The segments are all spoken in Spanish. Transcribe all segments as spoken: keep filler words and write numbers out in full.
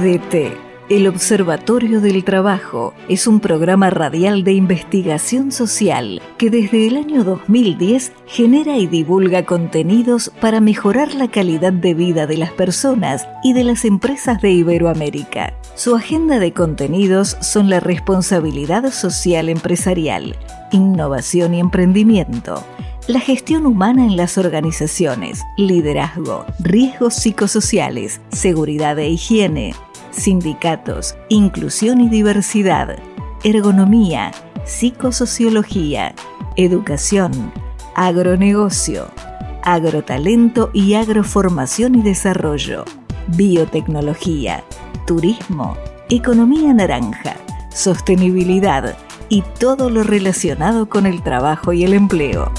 O D T, el Observatorio del Trabajo, es un programa radial de investigación social que desde el año dos mil diez genera y divulga contenidos para mejorar la calidad de vida de las personas y de las empresas de Iberoamérica. Su agenda de contenidos son la responsabilidad social empresarial, innovación y emprendimiento, la gestión humana en las organizaciones, liderazgo, riesgos psicosociales, seguridad e higiene, sindicatos, inclusión y diversidad, ergonomía, psicosociología, educación, agronegocio, agrotalento y agroformación y desarrollo, biotecnología, turismo, economía naranja, sostenibilidad y todo lo relacionado con el trabajo y el empleo.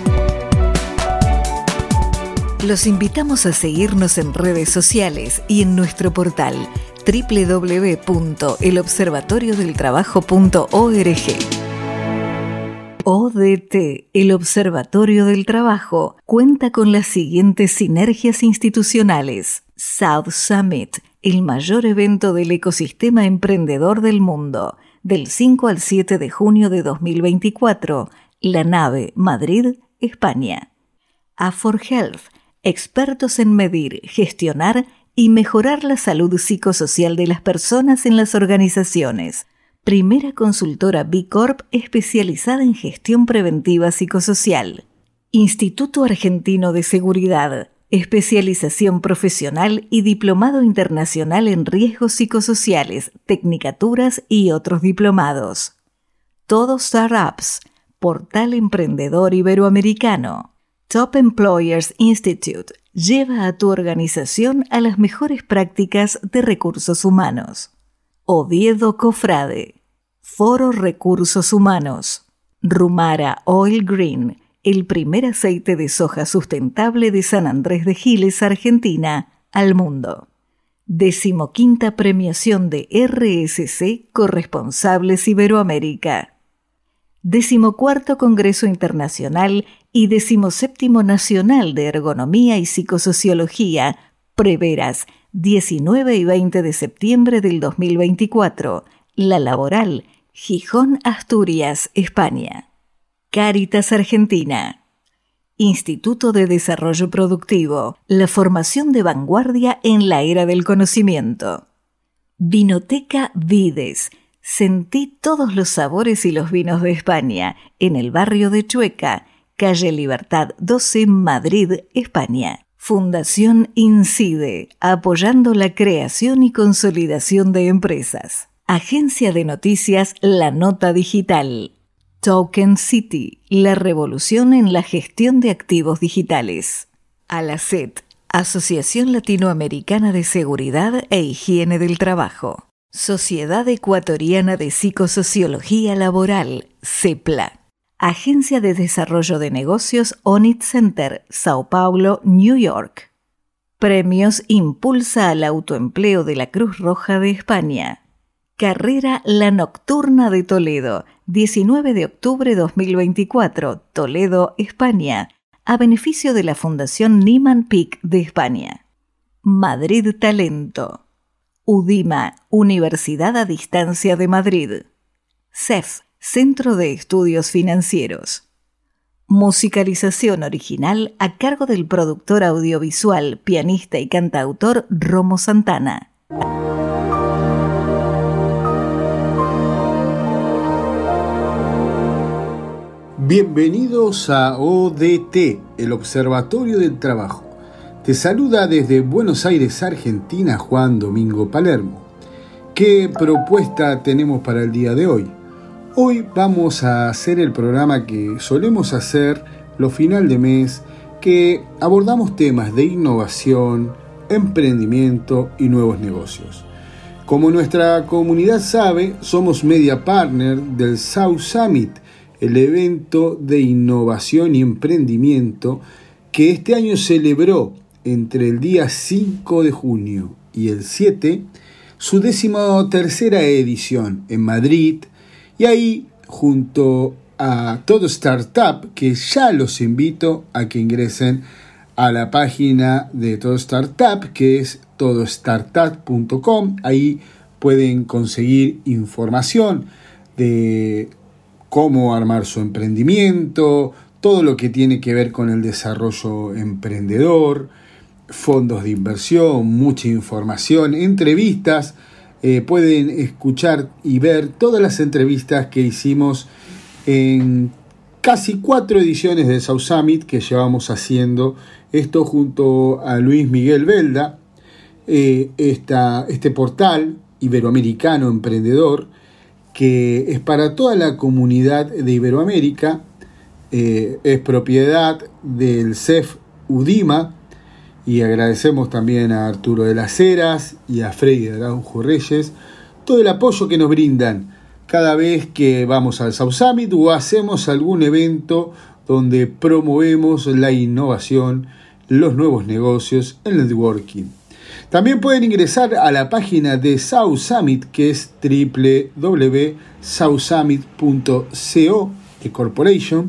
Los invitamos a seguirnos en redes sociales y en nuestro portal doble u doble u doble u punto el observatorio del trabajo punto org. O D T, el Observatorio del Trabajo, cuenta con las siguientes sinergias institucionales: South Summit, el mayor evento del ecosistema emprendedor del mundo, del cinco al siete de junio de dos mil veinticuatro, La Nave, Madrid, España. A cuatro Health, expertos en medir, gestionar y mejorar la salud psicosocial de las personas en las organizaciones. Primera consultora B Corp especializada en gestión preventiva psicosocial. Instituto Argentino de Seguridad, especialización profesional y diplomado internacional en riesgos psicosociales, tecnicaturas y otros diplomados. Todo Startups, portal emprendedor iberoamericano. Top Employers Institute lleva a tu organización a las mejores prácticas de recursos humanos. Oviedo Cofrade, Foro Recursos Humanos. Rumara Oil Green, el primer aceite de soja sustentable de San Andrés de Giles, Argentina, al mundo. Decimoquinta premiación de R S C Corresponsables Iberoamérica. Decimocuarto Congreso Internacional y decimoséptimo Nacional de Ergonomía y Psicosociología, Preveras, diecinueve y veinte de septiembre del dos mil veinticuatro, La Laboral, Gijón, Asturias, España. Cáritas Argentina. Instituto de Desarrollo Productivo, la formación de vanguardia en la era del conocimiento. Vinoteca Vides. Sentí todos los sabores y los vinos de España, en el barrio de Chueca, calle Libertad doce, Madrid, España. Fundación Incide, apoyando la creación y consolidación de empresas. Agencia de noticias La Nota Digital. Token City, la revolución en la gestión de activos digitales. Alacet, Asociación Latinoamericana de Seguridad e Higiene del Trabajo. Sociedad Ecuatoriana de Psicosociología Laboral, CEPLA. Agencia de Desarrollo de Negocios Onit Center, Sao Paulo, New York. Premios Impulsa al Autoempleo de la Cruz Roja de España. Carrera La Nocturna de Toledo, diecinueve de octubre de dos mil veinticuatro, Toledo, España, a beneficio de la Fundación Nieman Pick de España. Madrid Talento. UDIMA, Universidad a Distancia de Madrid. C E F, Centro de Estudios Financieros. Musicalización original a cargo del productor audiovisual, pianista y cantautor Romo Santana. Bienvenidos a O D T, el Observatorio del Trabajo. Te saluda desde Buenos Aires, Argentina, Juan Domingo Palermo. ¿Qué propuesta tenemos para el día de hoy? Hoy vamos a hacer el programa que solemos hacer los final de mes, que abordamos temas de innovación, emprendimiento y nuevos negocios. Como nuestra comunidad sabe, somos media partner del South Summit, el evento de innovación y emprendimiento que este año celebró entre el día cinco de junio y el siete, su decimotercera edición en Madrid, y ahí junto a Todo Startup, que ya los invito a que ingresen a la página de Todo Startup, que es todo startup punto com. Ahí pueden conseguir información de cómo armar su emprendimiento, todo lo que tiene que ver con el desarrollo emprendedor, fondos de inversión, mucha información, entrevistas. Eh, pueden escuchar y ver todas las entrevistas que hicimos en casi cuatro ediciones del South Summit que llevamos haciendo esto junto a Luis Miguel Belda, eh, esta, este portal iberoamericano emprendedor que es para toda la comunidad de Iberoamérica, eh, es propiedad del C E F UDIMA, y agradecemos también a Arturo de las Heras y a Freddy de Araujo Reyes todo el apoyo que nos brindan cada vez que vamos al South Summit o hacemos algún evento donde promovemos la innovación, los nuevos negocios, el networking. También pueden ingresar a la página de South Summit, que es doble u doble u doble u punto south summit punto co de Corporation,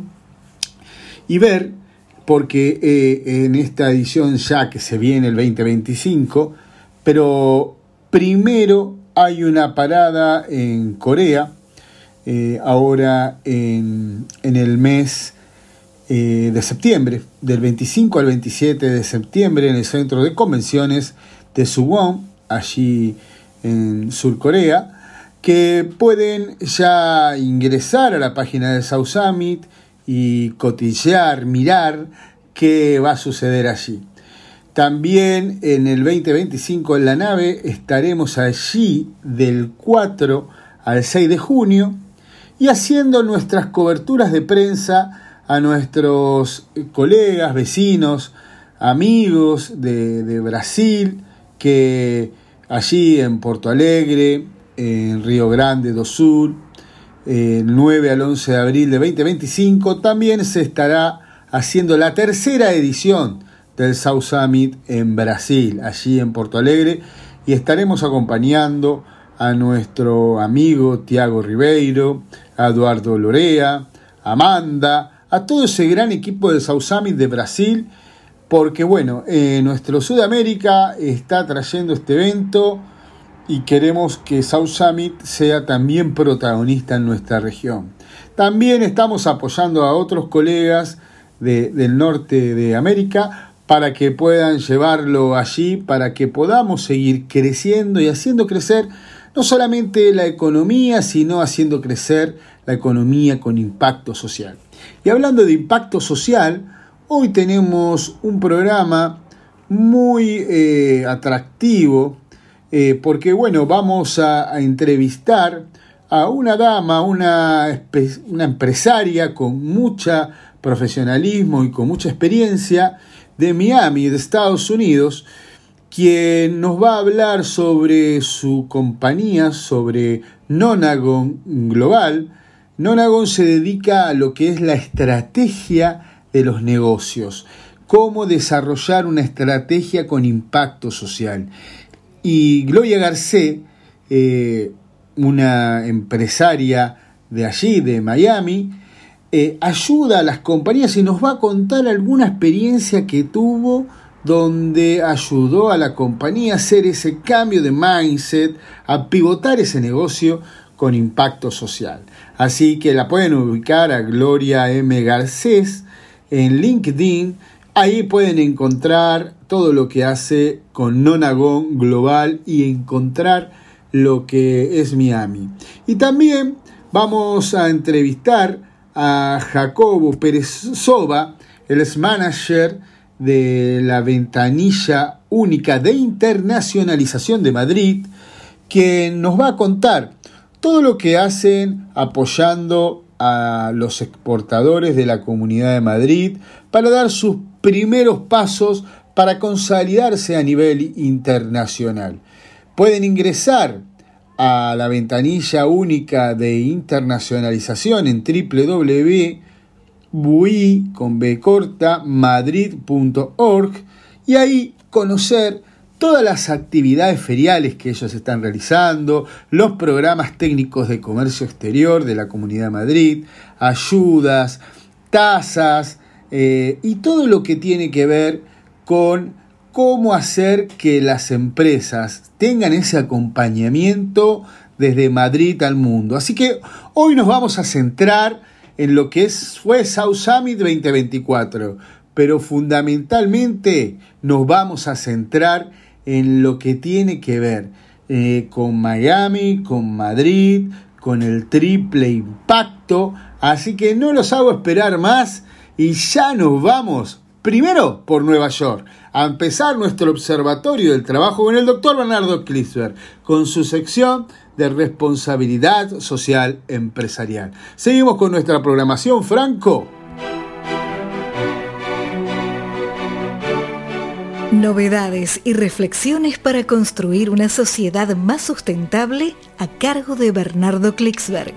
y ver, porque eh, en esta edición ya que se viene el veinte veinticinco, pero primero hay una parada en Corea, eh, ahora en, en el mes eh, de septiembre, del veinticinco al veintisiete de septiembre, en el centro de convenciones de Suwon, allí en Sur Corea, que pueden ya ingresar a la página de South Summit y cotillear, mirar qué va a suceder allí. También en el veinte veinticinco en la nave estaremos allí del cuatro al seis de junio y haciendo nuestras coberturas de prensa a nuestros colegas, vecinos, amigos de, de Brasil, que allí en Porto Alegre, en Río Grande do Sul, el nueve al once de abril de veinte veinticinco, también se estará haciendo la tercera edición del South Summit en Brasil, allí en Porto Alegre, y estaremos acompañando a nuestro amigo Tiago Ribeiro, a Eduardo Lorea, a Amanda, a todo ese gran equipo del South Summit de Brasil, porque bueno, eh, nuestro Sudamérica está trayendo este evento y queremos que South Summit sea también protagonista en nuestra región. También estamos apoyando a otros colegas de, del norte de América para que puedan llevarlo allí, para que podamos seguir creciendo y haciendo crecer no solamente la economía, sino haciendo crecer la economía con impacto social. Y hablando de impacto social, hoy tenemos un programa muy eh, atractivo, eh, porque bueno, vamos a, a entrevistar a una dama, una, una empresaria con mucho profesionalismo y con mucha experiencia de Miami, de Estados Unidos, quien nos va a hablar sobre su compañía, sobre Nonagon Global. Nonagon se dedica a lo que es la estrategia de los negocios, cómo desarrollar una estrategia con impacto social. Y Gloria Garcés, eh, una empresaria de allí, de Miami, eh, ayuda a las compañías y nos va a contar alguna experiencia que tuvo donde ayudó a la compañía a hacer ese cambio de mindset, a pivotar ese negocio con impacto social. Así que la pueden ubicar a Gloria M. Garcés en LinkedIn. Ahí pueden encontrar todo lo que hace con Nonagon Global y encontrar lo que es Miami. Y también vamos a entrevistar a Jacobo Pérez Soba, el ex manager de la ventanilla única de internacionalización de Madrid, que nos va a contar todo lo que hacen apoyando a los exportadores de la Comunidad de Madrid para dar sus primeros pasos para consolidarse a nivel internacional. Pueden ingresar a la ventanilla única de internacionalización en doble u doble u doble u punto bui con b corta madrid punto org y ahí conocer todas las actividades feriales que ellos están realizando, los programas técnicos de comercio exterior de la Comunidad de Madrid, ayudas, tasas eh, y todo lo que tiene que ver con cómo hacer que las empresas tengan ese acompañamiento desde Madrid al mundo. Así que hoy nos vamos a centrar en lo que es, fue South Summit veinte veinticuatro, pero fundamentalmente nos vamos a centrar en lo que tiene que ver eh, con Miami, con Madrid, con el triple impacto. Así que no los hago esperar más y ya nos vamos primero por Nueva York a empezar nuestro observatorio del trabajo con el doctor Bernardo Klinsberg, con su sección de responsabilidad social empresarial. Seguimos con nuestra programación, Franco. Novedades y reflexiones para construir una sociedad más sustentable a cargo de Bernardo Klinsberg.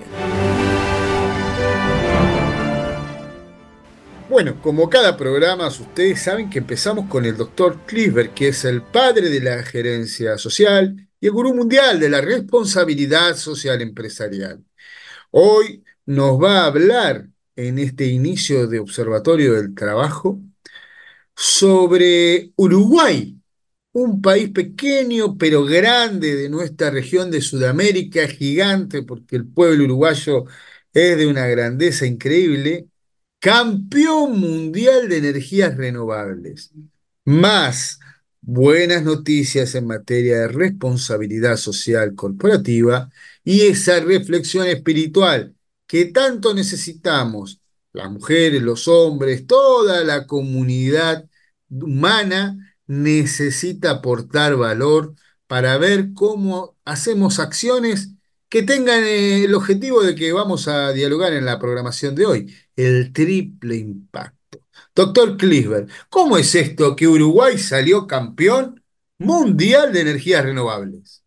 Bueno, como cada programa, ustedes saben que empezamos con el doctor Klinsberg, que es el padre de la gerencia social y el gurú mundial de la responsabilidad social empresarial. Hoy nos va a hablar en este inicio de Observatorio del Trabajo sobre Uruguay, un país pequeño pero grande de nuestra región de Sudamérica, gigante porque el pueblo uruguayo es de una grandeza increíble, campeón mundial de energías renovables. Más buenas noticias en materia de responsabilidad social corporativa y esa reflexión espiritual que tanto necesitamos, las mujeres, los hombres, toda la comunidad humana necesita aportar valor para ver cómo hacemos acciones que tengan eh, el objetivo de que vamos a dialogar en la programación de hoy, el triple impacto. Doctor Klinsberg, ¿cómo es esto que Uruguay salió campeón mundial de energías renovables?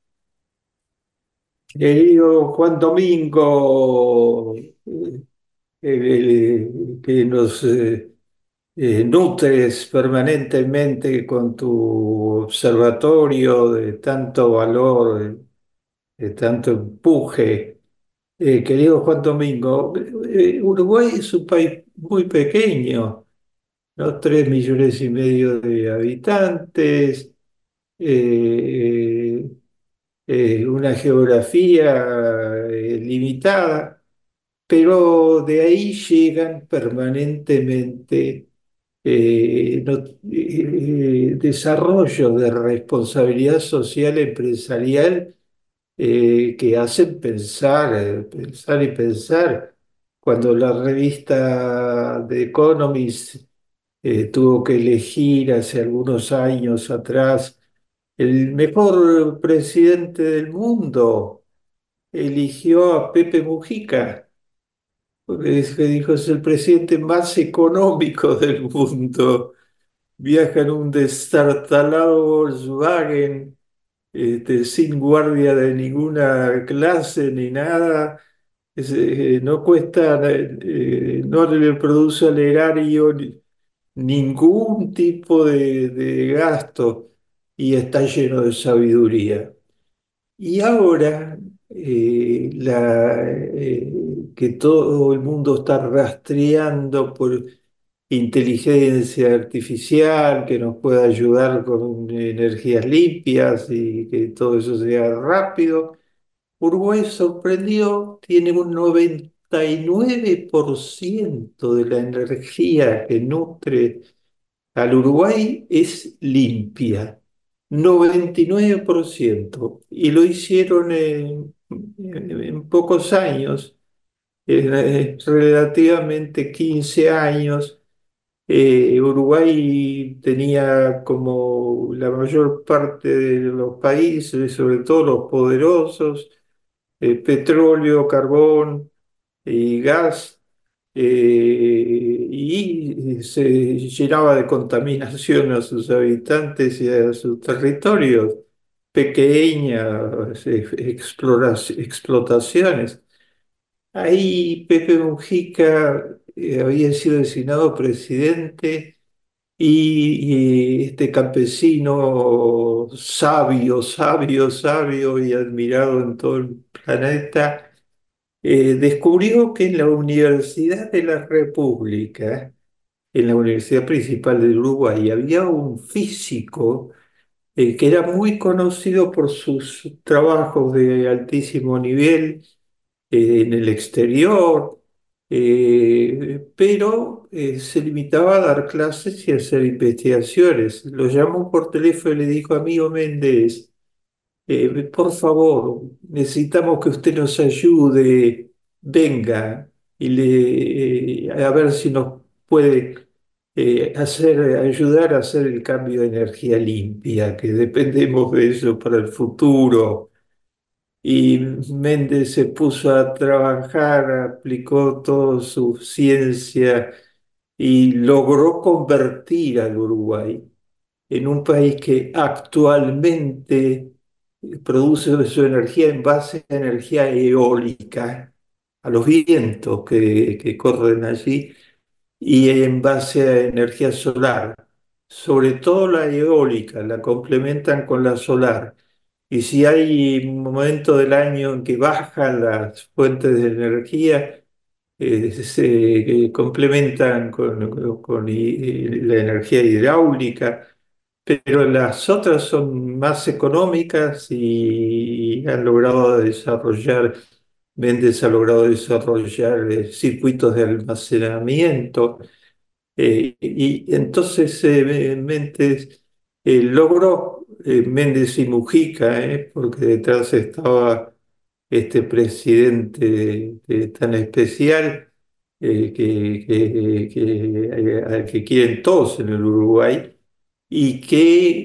Querido Juan Domingo, eh, eh, que nos eh, eh, nutres permanentemente con tu observatorio de tanto valor, de tanto empuje. Eh, querido Juan Domingo, eh, Uruguay es un país muy pequeño, ¿no? Tres millones y medio de habitantes, eh, eh, una geografía eh, limitada, pero de ahí llegan permanentemente eh, no- eh, desarrollos de responsabilidad social empresarial eh, que hacen pensar, eh, pensar y pensar. Cuando la revista The Economist eh, tuvo que elegir hace algunos años atrás el mejor presidente del mundo, eligió a Pepe Mujica, porque es que dijo es el presidente más económico del mundo. Viaja en un destartalado Volkswagen, este, sin guardia de ninguna clase ni nada. Es, eh, no cuesta, eh, eh, no le produce al erario ni- ningún tipo de, de gasto y está lleno de sabiduría. Y ahora eh, la, eh, que todo el mundo está rastreando por inteligencia artificial que nos pueda ayudar con energías limpias y que todo eso sea rápido, Uruguay sorprendió, tiene un noventa y nueve por ciento de la energía que nutre al Uruguay es limpia, noventa y nueve por ciento, y lo hicieron en, en- en pocos años, en, eh, relativamente quince años. Eh, Uruguay tenía como la mayor parte de los países, sobre todo los poderosos, eh, petróleo, carbón y gas, eh, y se llenaba de contaminación a sus habitantes y a sus territorios, pequeñas eh, exploraci- explotaciones. Ahí Pepe Mujica eh, había sido designado presidente y, y este campesino sabio, sabio, sabio y admirado en todo el planeta eh, descubrió que en la Universidad de la República en la Universidad Principal del Uruguay. Había un físico eh, que era muy conocido por sus trabajos de altísimo nivel eh, en el exterior, eh, pero eh, se limitaba a dar clases y a hacer investigaciones. Lo llamó por teléfono y le dijo, amigo Méndez, eh, por favor, necesitamos que usted nos ayude, venga y le, eh, a ver si nos puede eh, hacer, ayudar a hacer el cambio de energía limpia, que dependemos de eso para el futuro. Y Méndez se puso a trabajar, aplicó toda su ciencia y logró convertir al Uruguay en un país que actualmente produce su energía en base a energía eólica, a los vientos que, que corren allí, y en base a energía solar. Sobre todo la eólica, la complementan con la solar. Y si hay un momento del año en que bajan las fuentes de energía, eh, se eh, complementan con, con hi- la energía hidráulica, pero las otras son más económicas y han logrado desarrollar, Méndez ha logrado desarrollar eh, circuitos de almacenamiento. Eh, y entonces eh, Méndez eh, logró, eh, Méndez y Mujica, eh, porque detrás estaba este presidente eh, tan especial eh, que, que, que, eh, al que quieren todos en el Uruguay, y que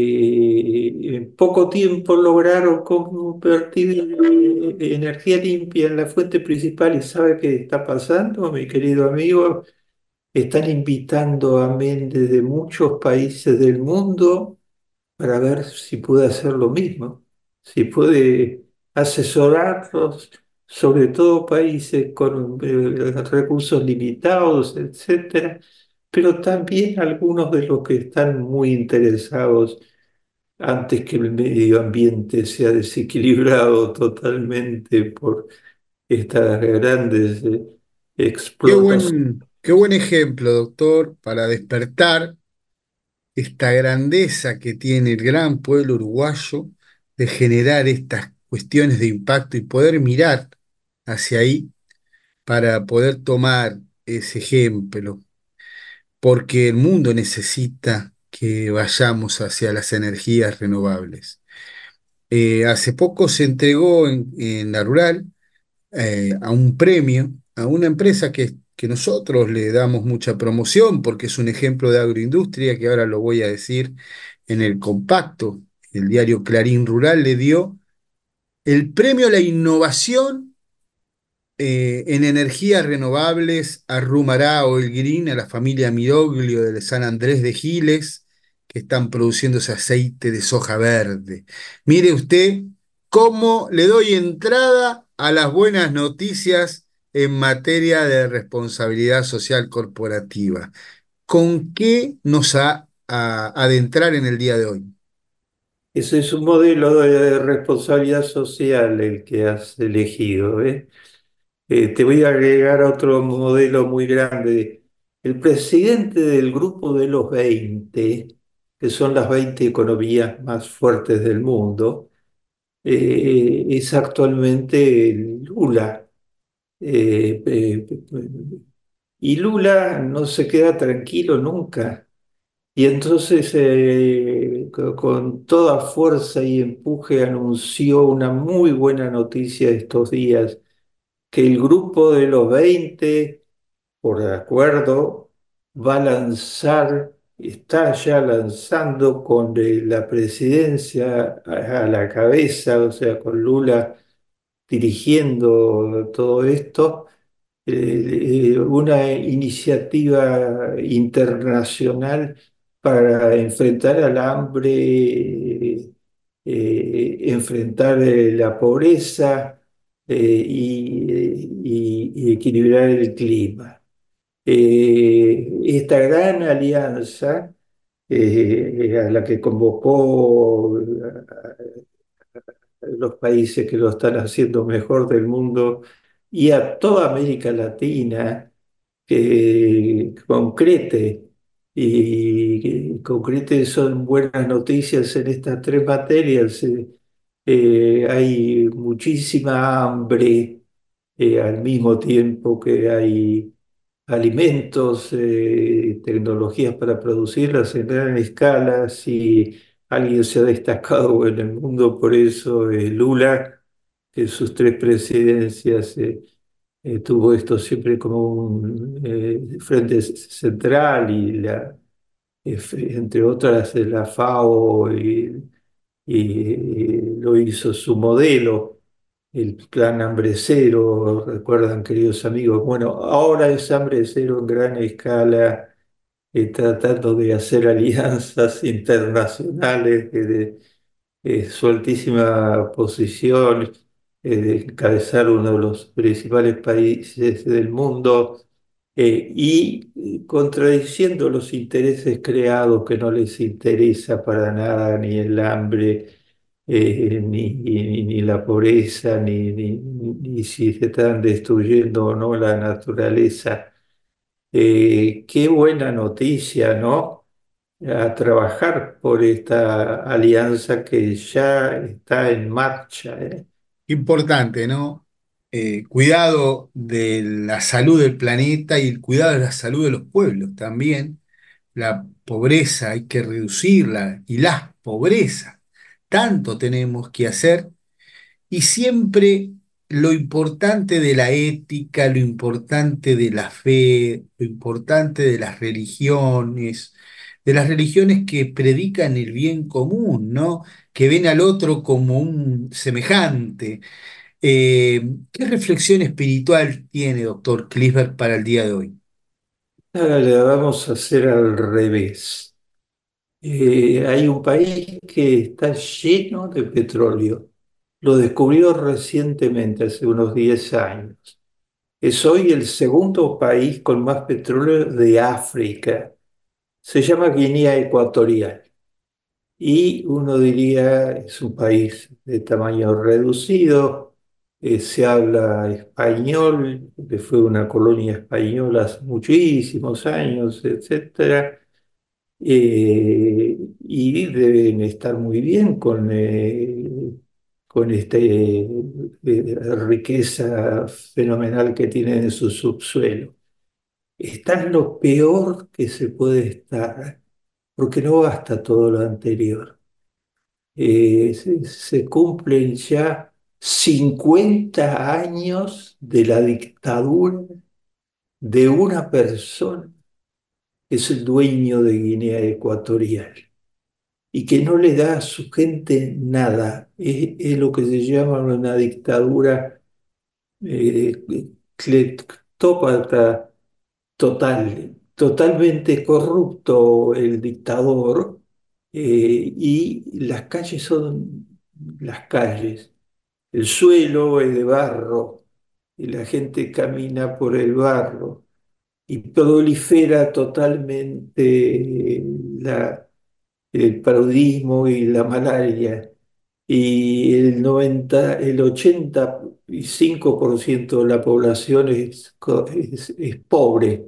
eh, en poco tiempo lograron convertir eh, energía limpia en la fuente principal. ¿Y sabe qué está pasando, mi querido amigo? Están invitando a Méndez de muchos países del mundo para ver si puede hacer lo mismo, si puede asesorarlos, sobre todo países con eh, recursos limitados, etcétera, pero también algunos de los que están muy interesados antes que el medio ambiente sea desequilibrado totalmente por estas grandes eh, Qué explotaciones. buen, qué buen ejemplo, doctor, para despertar esta grandeza que tiene el gran pueblo uruguayo de generar estas cuestiones de impacto y poder mirar hacia ahí para poder tomar ese ejemplo, porque el mundo necesita que vayamos hacia las energías renovables. Eh, hace poco se entregó en, en la rural eh, a un premio a una empresa que, que nosotros le damos mucha promoción porque es un ejemplo de agroindustria, que ahora lo voy a decir en el compacto. El diario Clarín Rural le dio el premio a la innovación eh, en energías renovables a Rumará o el Green, a la familia Miroglio de San Andrés de Giles, que están produciendo ese aceite de soja verde. Mire usted cómo le doy entrada a las buenas noticias en materia de responsabilidad social corporativa. ¿Con qué nos ha a adentrar en el día de hoy? Ese es un modelo de responsabilidad social el que has elegido, ¿eh? Eh, te voy a agregar otro modelo muy grande. El presidente del grupo de los veinte, que son las veinte economías más fuertes del mundo, eh, es actualmente Lula. Eh, eh, y Lula no se queda tranquilo nunca. Y entonces, eh, co- con toda fuerza y empuje, anunció una muy buena noticia estos días, que el grupo de los veinte, por acuerdo, va a lanzar, está ya lanzando con eh, la presidencia a, a la cabeza, o sea, con Lula dirigiendo todo esto, eh, eh, una iniciativa internacional para enfrentar al hambre, eh, enfrentar eh, la pobreza eh, y, y- y equilibrar el clima. Eh, esta gran alianza eh, a la que convocó los países que lo están haciendo mejor del mundo y a toda América Latina, que concrete y que concrete son buenas noticias en estas tres materias. Eh, eh, hay muchísima hambre eh, al mismo tiempo que hay alimentos, eh, tecnologías para producirlas en gran escala. Si alguien se ha destacado en el mundo por eso, es Lula, que en sus tres presidencias eh, eh, tuvo esto siempre como un eh, frente central y la, eh, entre otras eh, la FAO y, y, eh, lo hizo su modelo, el plan Hambre Cero, recuerdan queridos amigos. Bueno, ahora es Hambre Cero en gran escala, eh, tratando de hacer alianzas internacionales, de, eh, su altísima posición, eh, de encabezar uno de los principales países del mundo, eh, y eh, contradiciendo los intereses creados que no les interesa para nada ni el hambre, eh, ni, ni- ni la pobreza, ni, ni- ni si se están destruyendo o no la naturaleza. Eh, qué buena noticia, ¿no? A trabajar por esta alianza que ya está en marcha, ¿eh? Importante, ¿no? Eh, cuidado de la salud del planeta y el cuidado de la salud de los pueblos también. La pobreza hay que reducirla y las pobrezas. Tanto tenemos que hacer y siempre lo importante de la ética, lo importante de la fe, lo importante de las religiones, de las religiones que predican el bien común, ¿no? Que ven al otro como un semejante. Eh, ¿qué reflexión espiritual tiene, doctor Clifford, para el día de hoy? Ahora le vamos a hacer al revés. Eh, hay un país que está lleno de petróleo. Lo descubrió recientemente, hace unos diez años. Es hoy el segundo país con más petróleo de África. Se llama Guinea Ecuatorial. Y uno diría, es un país de tamaño reducido, eh, se habla español, que fue una colonia española hace muchísimos años, etcétera, eh, y deben estar muy bien con, eh, con esta riqueza fenomenal que tienen en su subsuelo. Están lo peor que se puede estar, porque no basta todo lo anterior. Eh, se, se cumplen ya cincuenta años de la dictadura de una persona que es el dueño de Guinea Ecuatorial y que no le da a su gente nada. Es, es lo que se llama una dictadura eh, cleptópata total, totalmente corrupto el dictador, eh, y las calles son las calles. El suelo es de barro y la gente camina por el barro y prolifera totalmente la, el paludismo y la malaria. Y el noventa el ochenta y cinco por ciento de la población es, co- es, es pobre.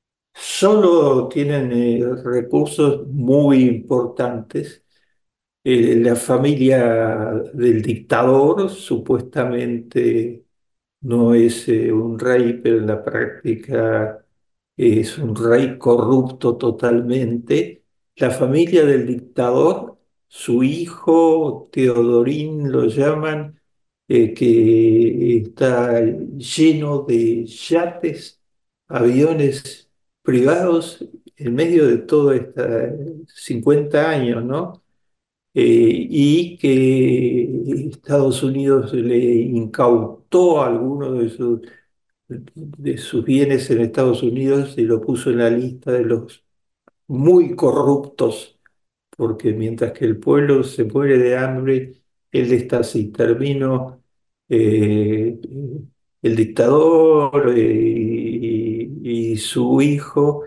Solo tienen eh, recursos muy importantes. Eh, la familia del dictador supuestamente no es eh, un rey, pero en la práctica es un rey corrupto totalmente. La familia del dictador, su hijo Teodorín lo llaman, eh, que está lleno de yates, aviones privados en medio de todo estos cincuenta años, ¿no? Eh, y que Estados Unidos le incautó algunos de sus, de sus bienes en Estados Unidos y lo puso en la lista de los muy corruptos, porque mientras que el pueblo se muere de hambre, él está así. Terminó eh, el dictador, eh, y, y su hijo,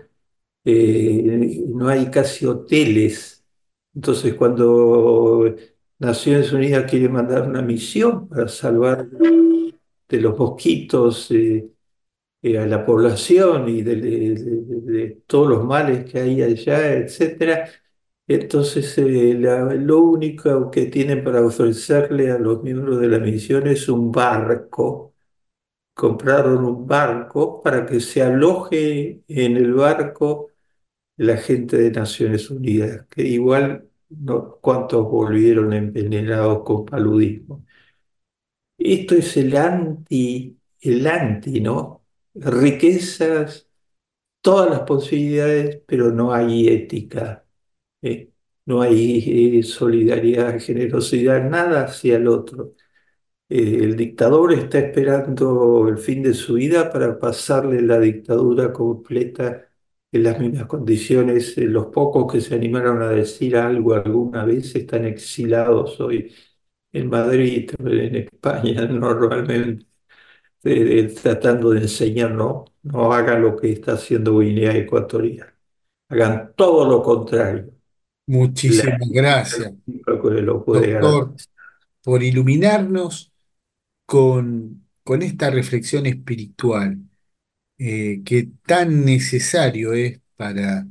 eh, no hay casi hoteles. Entonces, cuando Naciones Unidas quiere mandar una misión para salvar de los mosquitos, eh, eh, a la población y de, de- de- de todos los males que hay allá, etcétera. Entonces, eh, la- lo único que tienen para ofrecerle a los miembros de la misión es un barco. Compraron un barco para que se aloje en el barco la gente de Naciones Unidas, que igual no, cuántos volvieron envenenados con paludismo. Esto es el anti, el anti, ¿no? Riquezas, todas las posibilidades, pero no hay ética, ¿eh? No hay eh, solidaridad, generosidad, nada hacia el otro. Eh, el dictador está esperando el fin de su vida para pasarle la dictadura completa en las mismas condiciones. Eh, los pocos que se animaron a decir algo alguna vez están exilados hoy en Madrid, en España, normalmente, eh, eh, tratando de enseñar, no, no hagan lo que está haciendo Guinea Ecuatorial, hagan todo lo contrario. La Muchísimas gracias, que lo puede doctor, garantizar. por iluminarnos con, con esta reflexión espiritual eh, que tan necesario es para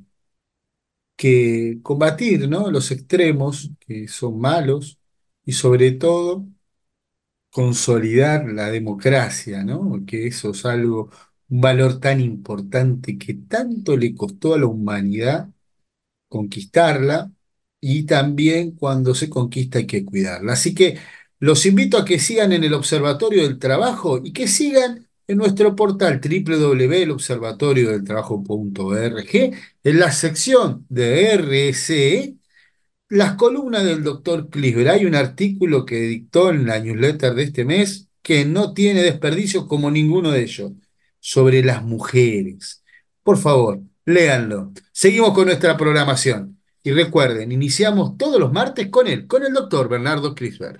que combatir, ¿no?, los extremos que son malos y sobre todo consolidar la democracia, ¿no? Que eso es algo, un valor tan importante que tanto le costó a la humanidad conquistarla y también cuando se conquista hay que cuidarla. Así que los invito a que sigan en el Observatorio del Trabajo y que sigan en nuestro portal doble u doble u doble u punto el observatorio del trabajo punto org en la sección de R S E, las columnas del doctor Clisber. Hay un artículo que dictó en la newsletter de este mes que no tiene desperdicio como ninguno de ellos, sobre las mujeres. Por favor, léanlo. Seguimos con nuestra programación. Y recuerden, iniciamos todos los martes con él, con el doctor Bernardo Clisber.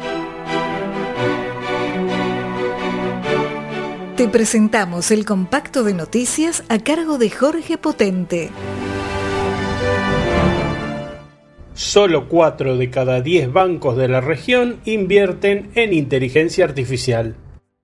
Te presentamos el compacto de noticias a cargo de Jorge Potente. Solo cuatro de cada diez bancos de la región invierten en inteligencia artificial.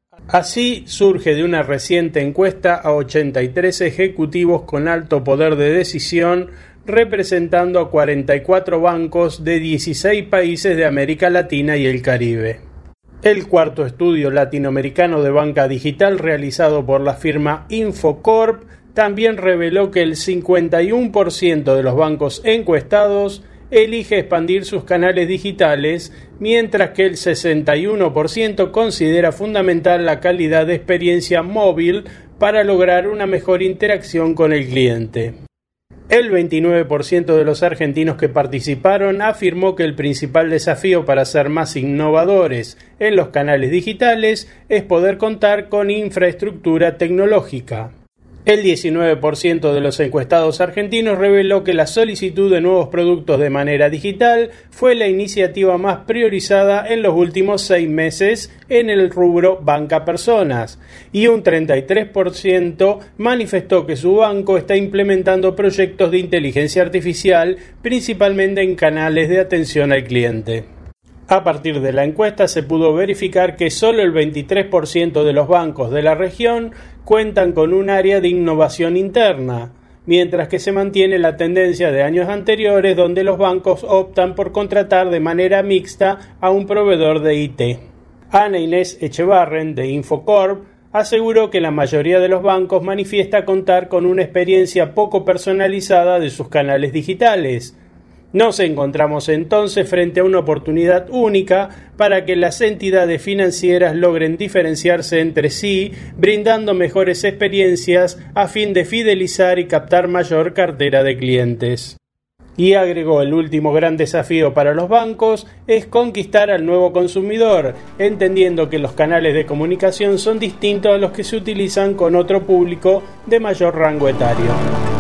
Así surge de una reciente encuesta a ochenta y tres ejecutivos con alto poder de decisión, representando a cuarenta y cuatro bancos de dieciséis países de América Latina y el Caribe. El cuarto estudio latinoamericano de banca digital realizado por la firma Infocorp también reveló que el cincuenta y uno por ciento de los bancos encuestados elige expandir sus canales digitales, mientras que el sesenta y uno por ciento considera fundamental la calidad de experiencia móvil para lograr una mejor interacción con el cliente. El veintinueve por ciento de los argentinos que participaron afirmó que el principal desafío para ser más innovadores en los canales digitales es poder contar con infraestructura tecnológica. El diecinueve por ciento de los encuestados argentinos reveló que la solicitud de nuevos productos de manera digital fue la iniciativa más priorizada en los últimos seis meses en el rubro banca personas, y un treinta y tres por ciento manifestó que su banco está implementando proyectos de inteligencia artificial, principalmente en canales de atención al cliente. A partir de la encuesta se pudo verificar que solo el veintitrés por ciento de los bancos de la región cuentan con un área de innovación interna, mientras que se mantiene la tendencia de años anteriores donde los bancos optan por contratar de manera mixta a un proveedor de I T. Ana Inés Echevarren, de Infocorp, aseguró que la mayoría de los bancos manifiesta contar con una experiencia poco personalizada de sus canales digitales. Nos encontramos entonces frente a una oportunidad única para que las entidades financieras logren diferenciarse entre sí, brindando mejores experiencias a fin de fidelizar y captar mayor cartera de clientes. Y agregó, el último gran desafío para los bancos es conquistar al nuevo consumidor, entendiendo que los canales de comunicación son distintos a los que se utilizan con otro público de mayor rango etario.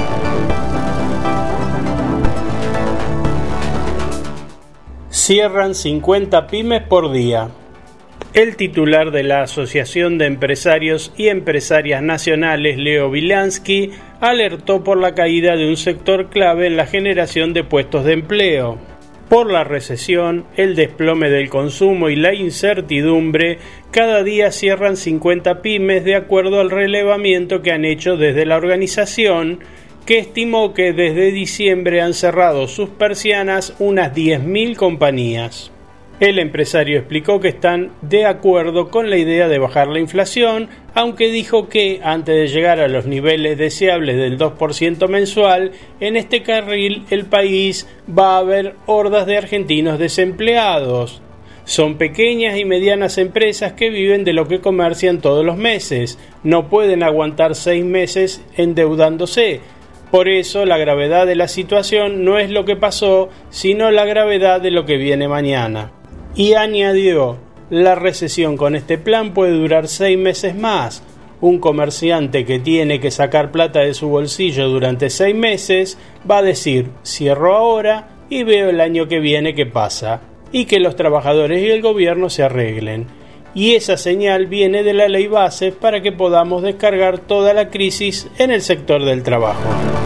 Cierran cincuenta pymes por día. El titular de la Asociación de Empresarios y Empresarias Nacionales, Leo Wilansky, alertó por la caída de un sector clave en la generación de puestos de empleo. Por la recesión, el desplome del consumo y la incertidumbre, cada día cierran cincuenta pymes de acuerdo al relevamiento que han hecho desde la organización, que estimó que desde diciembre han cerrado sus persianas unas diez mil compañías. El empresario explicó que están de acuerdo con la idea de bajar la inflación, aunque dijo que, antes de llegar a los niveles deseables del dos por ciento mensual, en este carril el país va a haber hordas de argentinos desempleados. Son pequeñas y medianas empresas que viven de lo que comercian todos los meses. No pueden aguantar seis meses endeudándose. Por eso la gravedad de la situación no es lo que pasó, sino la gravedad de lo que viene mañana. Y añadió, la recesión con este plan puede durar seis meses más. Un comerciante que tiene que sacar plata de su bolsillo durante seis meses va a decir, cierro ahora y veo el año que viene qué pasa, y que los trabajadores y el gobierno se arreglen. Y esa señal viene de la ley base para que podamos descargar toda la crisis en el sector del trabajo.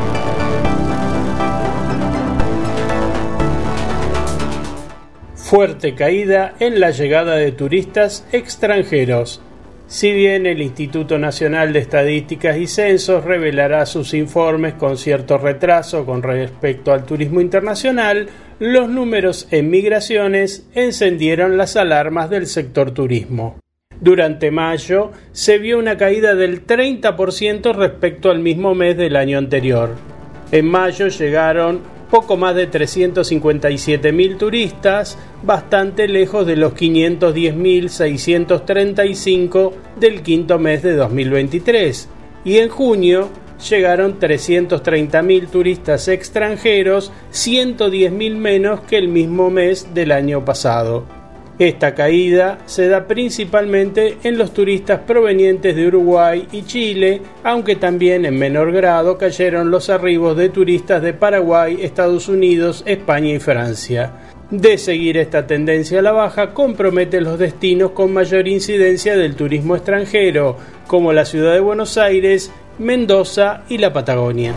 Fuerte caída en la llegada de turistas extranjeros. Si bien el Instituto Nacional de Estadísticas y Censos revelará sus informes con cierto retraso con respecto al turismo internacional, los números en migraciones encendieron las alarmas del sector turismo. Durante mayo se vio una caída del treinta por ciento respecto al mismo mes del año anterior. En mayo llegaron poco más de trescientos cincuenta y siete mil turistas, bastante lejos de los quinientos diez mil seiscientos treinta y cinco del quinto mes de dos mil veintitrés, y en junio llegaron trescientos treinta mil turistas extranjeros, ciento diez mil menos que el mismo mes del año pasado. Esta caída se da principalmente en los turistas provenientes de Uruguay y Chile, aunque también en menor grado cayeron los arribos de turistas de Paraguay, Estados Unidos, España y Francia. De seguir esta tendencia a la baja, compromete los destinos con mayor incidencia del turismo extranjero, como la ciudad de Buenos Aires, Mendoza y la Patagonia.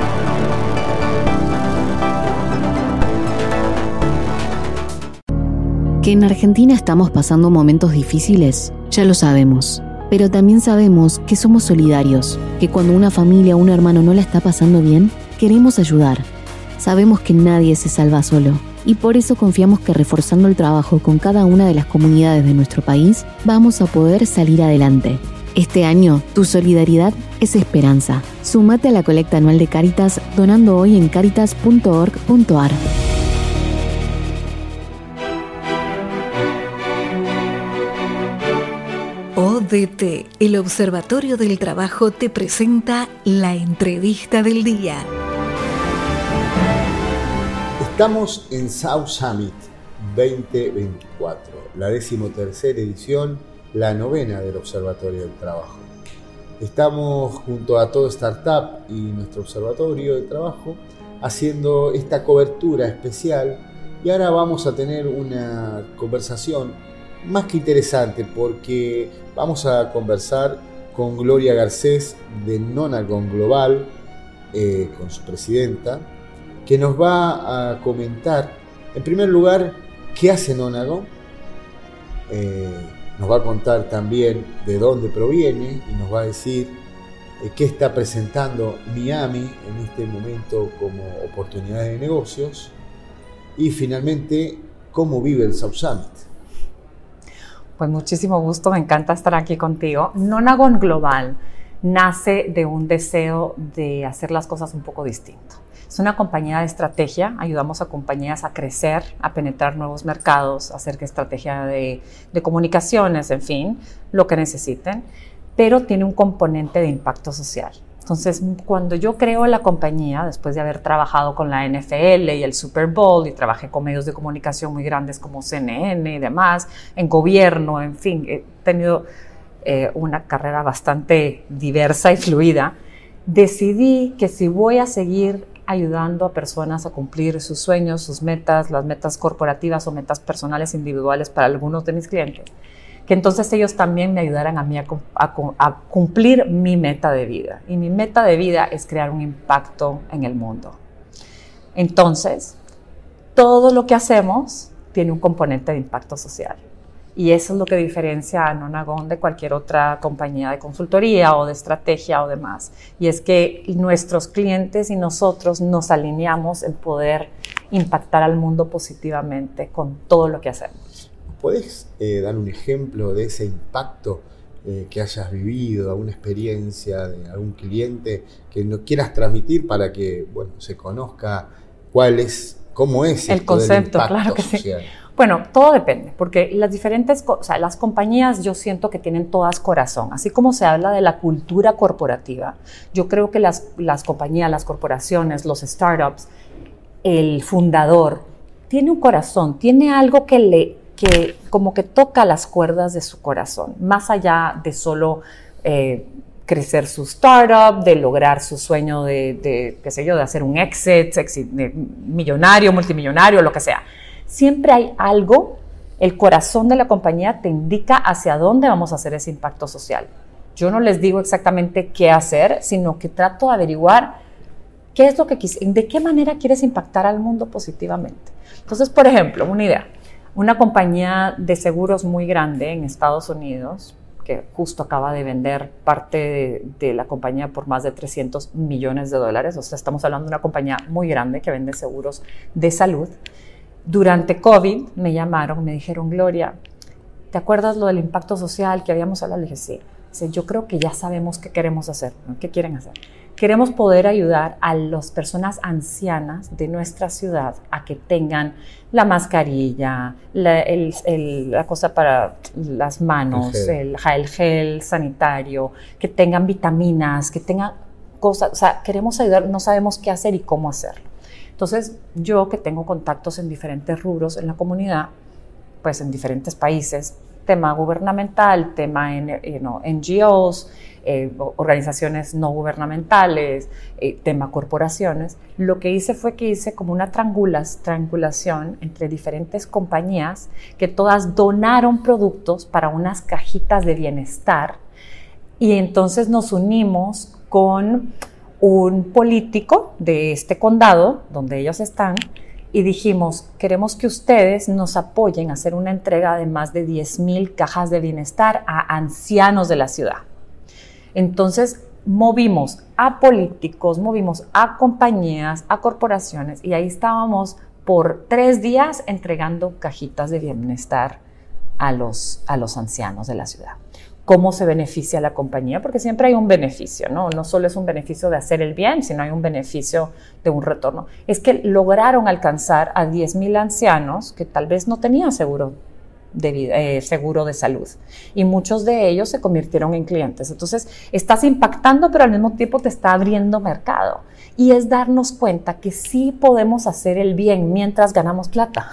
Que en Argentina estamos pasando momentos difíciles, ya lo sabemos. Pero también sabemos que somos solidarios, que cuando una familia o un hermano no la está pasando bien, queremos ayudar. Sabemos que nadie se salva solo, y por eso confiamos que reforzando el trabajo con cada una de las comunidades de nuestro país, vamos a poder salir adelante. Este año, tu solidaridad es esperanza. Súmate a la colecta anual de Cáritas donando hoy en cáritas punto org punto ar. O D T, el Observatorio del Trabajo, te presenta la entrevista del día. Estamos en South Summit veinte veinticuatro, la decimotercera edición, la novena del Observatorio del Trabajo. Estamos junto a Todo Startup y nuestro Observatorio del Trabajo haciendo esta cobertura especial, y ahora vamos a tener una conversación más que interesante, porque vamos a conversar con Gloria Garcés de Nonagon Global, eh, con su presidenta, que nos va a comentar, en primer lugar, qué hace Nonagon, eh, nos va a contar también de dónde proviene y nos va a decir eh, qué está presentando Miami en este momento como oportunidades de negocios, y finalmente cómo vive el South Summit. Pues muchísimo gusto, me encanta estar aquí contigo. Nonagon Global nace de un deseo de hacer las cosas un poco distinto. Es una compañía de estrategia, ayudamos a compañías a crecer, a penetrar nuevos mercados, a hacer que estrategia de, de comunicaciones, en fin, lo que necesiten, pero tiene un componente de impacto social. Entonces, cuando yo creo la compañía, después de haber trabajado con la N F L y el Super Bowl, y trabajé con medios de comunicación muy grandes como C N N y demás, en gobierno, en fin, he tenido eh, una carrera bastante diversa y fluida, decidí que si voy a seguir ayudando a personas a cumplir sus sueños, sus metas, las metas corporativas o metas personales individuales para algunos de mis clientes, que entonces ellos también me ayudaran a mí a, a, a cumplir mi meta de vida. Y mi meta de vida es crear un impacto en el mundo. Entonces, todo lo que hacemos tiene un componente de impacto social. Y eso es lo que diferencia a Nonagon de cualquier otra compañía de consultoría o de estrategia o demás. Y es que nuestros clientes y nosotros nos alineamos en poder impactar al mundo positivamente con todo lo que hacemos. ¿Puedes eh, dar un ejemplo de ese impacto eh, que hayas vivido, alguna experiencia de algún cliente que no quieras transmitir para que, bueno, se conozca cuál es, cómo es el concepto, claro que social? Sí. Bueno, todo depende, porque las diferentes, o sea, las compañías yo siento que tienen todas corazón, así como se habla de la cultura corporativa. Yo creo que las, las compañías, las corporaciones, los startups, el fundador tiene un corazón, tiene algo que le, que como que toca las cuerdas de su corazón, más allá de solo eh, crecer su startup, de lograr su sueño de, de, qué sé yo, de hacer un exit, exit de millonario, multimillonario, lo que sea. Siempre hay algo, el corazón de la compañía te indica hacia dónde vamos a hacer ese impacto social. Yo no les digo exactamente qué hacer, sino que trato de averiguar qué es lo que quis- de qué manera quieres impactar al mundo positivamente. Entonces, por ejemplo, una idea, una compañía de seguros muy grande en Estados Unidos, que justo acaba de vender parte de, de la compañía por más de trescientos millones de dólares, o sea, estamos hablando de una compañía muy grande que vende seguros de salud. Durante COVID me llamaron, me dijeron, Gloria, ¿te acuerdas lo del impacto social que habíamos hablado? Le dije, sí. Dice, yo creo que ya sabemos qué queremos hacer. ¿Qué quieren hacer? Queremos poder ayudar a las personas ancianas de nuestra ciudad a que tengan la mascarilla, la, el, el, la cosa para las manos, el gel. el gel sanitario, que tengan vitaminas, que tengan cosas. O sea, queremos ayudar, no sabemos qué hacer y cómo hacerlo. Entonces, yo que tengo contactos en diferentes rubros en la comunidad, pues en diferentes países, tema gubernamental, tema en, you know, N G Os, eh, organizaciones no gubernamentales, eh, tema corporaciones, lo que hice fue que hice como una triangulas, triangulación entre diferentes compañías que todas donaron productos para unas cajitas de bienestar y entonces nos unimos con un político de este condado, donde ellos están, y dijimos, queremos que ustedes nos apoyen a hacer una entrega de más de diez mil cajas de bienestar a ancianos de la ciudad. Entonces, movimos a políticos, movimos a compañías, a corporaciones, y ahí estábamos por tres días entregando cajitas de bienestar a los, a los ancianos de la ciudad. ¿Cómo se beneficia la compañía? Porque siempre hay un beneficio, ¿no? No solo es un beneficio de hacer el bien, sino hay un beneficio de un retorno. Es que lograron alcanzar a diez mil ancianos que tal vez no tenían seguro de, vida, eh, seguro de salud. Y muchos de ellos se convirtieron en clientes. Entonces, estás impactando, pero al mismo tiempo te está abriendo mercado. Y es darnos cuenta que sí podemos hacer el bien mientras ganamos plata.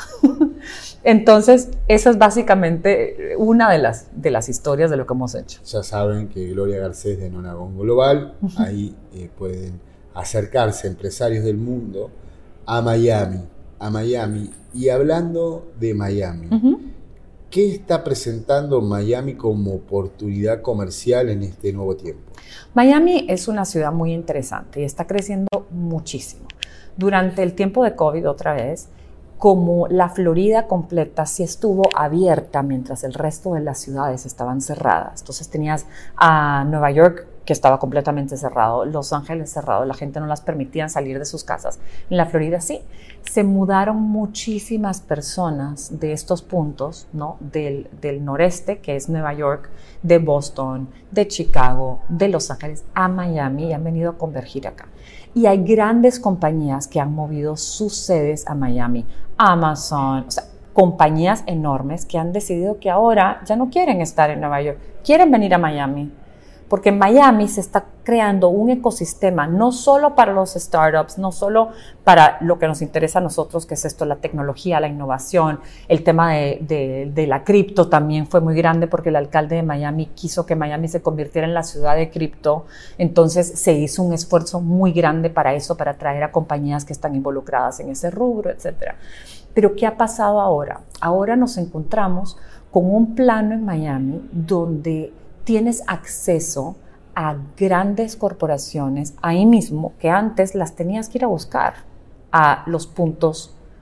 Entonces, esa es básicamente una de las, de las historias de lo que hemos hecho. Ya saben que Gloria Garcés de Nonagon Global, ahí eh, pueden acercarse empresarios del mundo a Miami, a Miami. Y hablando de Miami, uh-huh. ¿qué está presentando Miami como oportunidad comercial en este nuevo tiempo? Miami es una ciudad muy interesante y está creciendo muchísimo. Durante el tiempo de COVID, otra vez, como la Florida completa sí estuvo abierta mientras el resto de las ciudades estaban cerradas. Entonces tenías a Nueva York, que estaba completamente cerrado, Los Ángeles cerrado, la gente no las permitían salir de sus casas. En la Florida sí, se mudaron muchísimas personas de estos puntos, ¿no? del, del noreste, que es Nueva York, de Boston, de Chicago, de Los Ángeles, a Miami y han venido a convergir acá. Y hay grandes compañías que han movido sus sedes a Miami, Amazon, o sea, compañías enormes que han decidido que ahora ya no quieren estar en Nueva York, quieren venir a Miami. Porque en Miami se está creando un ecosistema no solo para los startups, no solo para lo que nos interesa a nosotros, que es esto, la tecnología, la innovación, el tema de, de, de la cripto también fue muy grande porque el alcalde de Miami quiso que Miami se convirtiera en la ciudad de cripto, entonces se hizo un esfuerzo muy grande para eso, para atraer a compañías que están involucradas en ese rubro, etcétera. Pero ¿qué ha pasado ahora? Ahora nos encontramos con un plano en Miami donde tienes acceso a grandes corporaciones ahí mismo que antes las tenías que ir a buscar a los puntos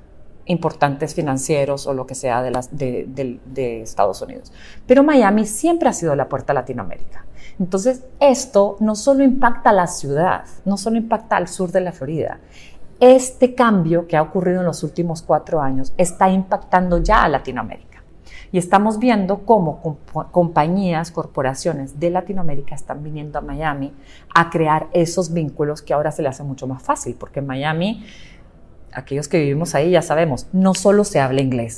importantes financieros o lo que sea de, las, de, de, de Estados Unidos. Pero Miami siempre ha sido la puerta a Latinoamérica. Entonces, esto no solo impacta a la ciudad, no solo impacta al sur de la Florida. Este cambio que ha ocurrido en los últimos cuatro años está impactando ya a Latinoamérica. Y estamos viendo cómo comp- compañías, corporaciones de Latinoamérica están viniendo a Miami a crear esos vínculos que ahora se le hace mucho más fácil, porque en Miami, aquellos que vivimos ahí ya sabemos, no solo se habla inglés,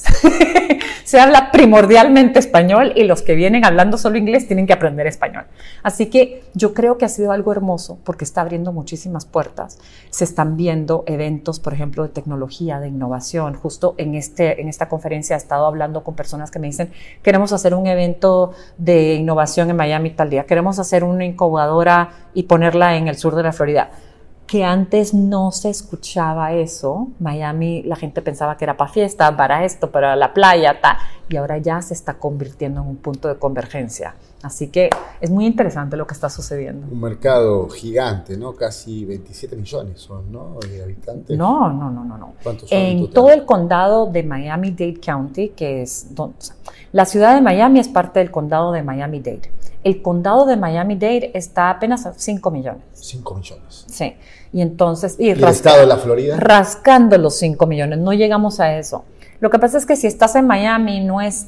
se habla primordialmente español y los que vienen hablando solo inglés tienen que aprender español. Así que yo creo que ha sido algo hermoso porque está abriendo muchísimas puertas. Se están viendo eventos, por ejemplo, de tecnología, de innovación. Justo en, este, en esta conferencia he estado hablando con personas que me dicen, queremos hacer un evento de innovación en Miami tal día, queremos hacer una incubadora y ponerla en el sur de la Florida. Que antes no se escuchaba eso. Miami, la gente pensaba que era para fiesta, para esto, para la playa, ta, y ahora ya se está convirtiendo en un punto de convergencia. Así que es muy interesante lo que está sucediendo. Un mercado gigante, ¿no? Casi veintisiete millones son, ¿no? De habitantes. No, no, no, no. no. ¿Cuántos son en en total? todo el condado de Miami-Dade County, que es donde, o sea, la ciudad de Miami es parte del condado de Miami-Dade. El condado de Miami-Dade está apenas a cinco millones. cinco millones. Sí. Y entonces... Y, ¿Y el rasca- estado de la Florida? Rascando los cinco millones. No llegamos a eso. Lo que pasa es que si estás en Miami, no es...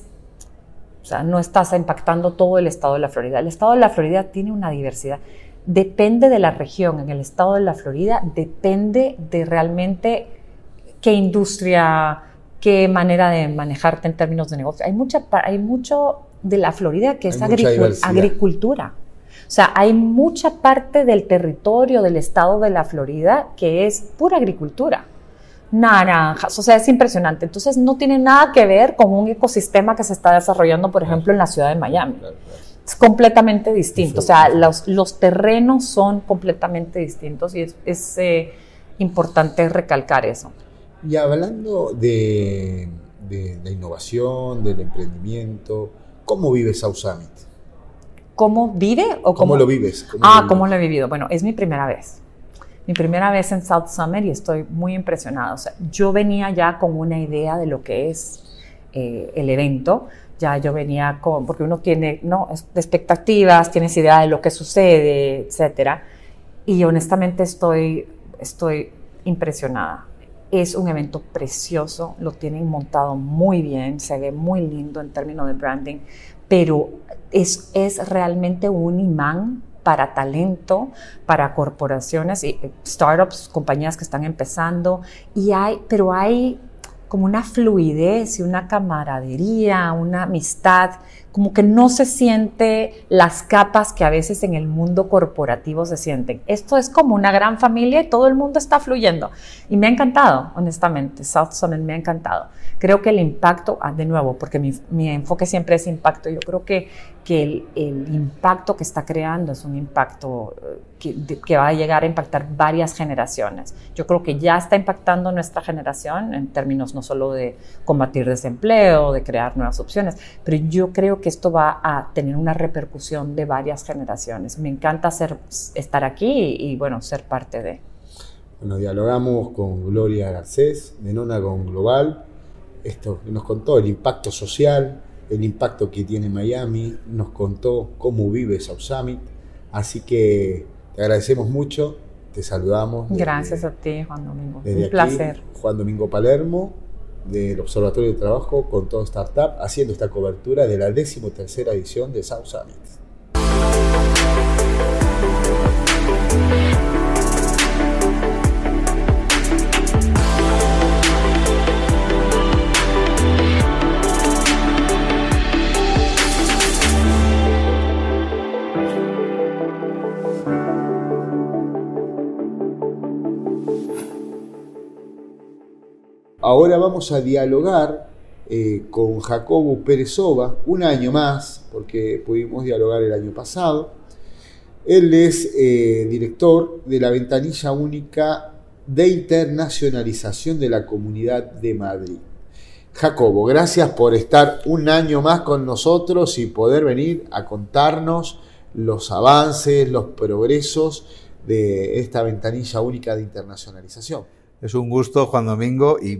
O sea, no estás impactando todo el estado de la Florida. El estado de la Florida tiene una diversidad. Depende de la región. En el estado de la Florida depende de realmente qué industria, qué manera de manejarte en términos de negocio. Hay, mucha, hay mucho de la Florida que es Hay mucha agricu- diversidad. agricultura. O sea, hay mucha parte del territorio del estado de la Florida que es pura agricultura. Naranjas, o sea, es impresionante. Entonces, no tiene nada que ver con un ecosistema que se está desarrollando, por ejemplo, en la ciudad de Miami. Claro, claro. Es completamente distinto. Eso, o sea, eso. los, los terrenos son completamente distintos y es, es eh, importante recalcar eso. Y hablando de, de la innovación, del emprendimiento, ¿cómo vive South Summit? ¿Cómo vive o cómo, ¿Cómo lo vives? ¿Cómo Ah, lo ¿cómo vives? lo he vivido? Bueno, es mi primera vez. Mi primera vez en South Summit y estoy muy impresionada. O sea, yo venía ya con una idea de lo que es eh, el evento. Ya yo venía con, porque uno tiene, ¿no?, expectativas, tienes idea de lo que sucede, etcétera. Y honestamente estoy, estoy impresionada. Es un evento precioso, lo tienen montado muy bien, se ve muy lindo en términos de branding, pero es, es realmente un imán para talento, para corporaciones y startups, compañías que están empezando, y hay, pero hay como una fluidez y una camaradería, una amistad, como que no se siente las capas que a veces en el mundo corporativo se sienten. Esto es como una gran familia y todo el mundo está fluyendo. Y me ha encantado, honestamente, South Summit me ha encantado. Creo que el impacto, ah, de nuevo, porque mi, mi enfoque siempre es impacto, yo creo que, que el, el impacto que está creando es un impacto que, de, que va a llegar a impactar varias generaciones. Yo creo que ya está impactando nuestra generación en términos no solo de combatir desempleo, de crear nuevas opciones, pero yo creo que esto va a tener una repercusión de varias generaciones. Me encanta ser, estar aquí y, y, bueno, ser parte de. Bueno, dialogamos con Gloria Garcés, de Nonagon Global. Esto nos contó el impacto social, el impacto que tiene Miami, nos contó cómo vive South Summit. Así que te agradecemos mucho, te saludamos. Desde, Gracias a ti, Juan Domingo. desde Un aquí, placer. Juan Domingo Palermo, del Observatorio de Trabajo con todo Startup, haciendo esta cobertura de la decimotercera edición de South Summit. Ahora vamos a dialogar eh, con Jacobo Pérez-Oba, un año más, porque pudimos dialogar el año pasado. Él es eh, director de la Ventanilla Única de Internacionalización de la Comunidad de Madrid. Jacobo, gracias por estar un año más con nosotros y poder venir a contarnos los avances, los progresos de esta Ventanilla Única de Internacionalización. Es un gusto, Juan Domingo, y